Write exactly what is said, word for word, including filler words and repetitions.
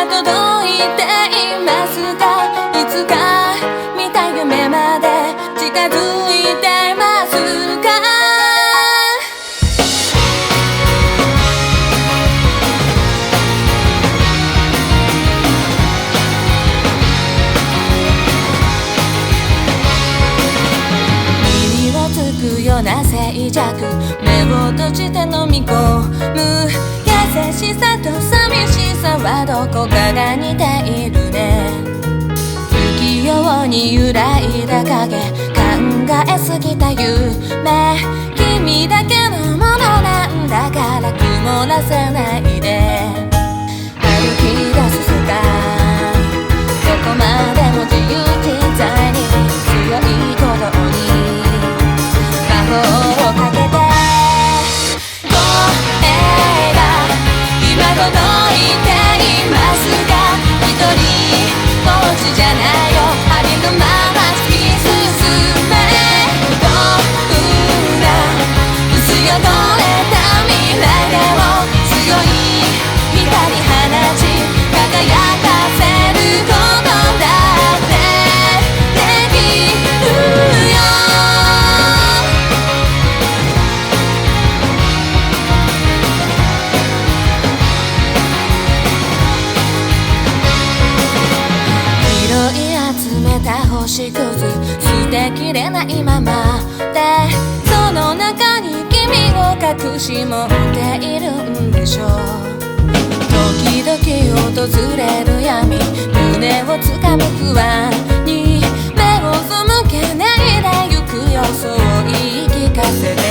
は届いていますか？いつか見た夢まで近づいてますか？耳をつくような静寂、目を閉じて飲み込む優しさと寂しさはどこかが似ているね。不器用に揺らいだ影、考えすぎた夢、君だけのものなんだから曇らせないで歩き出す世界、どこまでも自由自在に強い鼓動に魔法をかけて届いていますか？一人ぼっちじゃないよ、ありのまま突き進め、どんな薄汚れた未来でも強い光放ち輝かせることだってできるよ。集めた星屑捨てきれないままで、その中に君を隠し持っているんでしょう。時々訪れる闇、胸をつかむ不安に目を背けないでゆくよ、そう言い聞かせて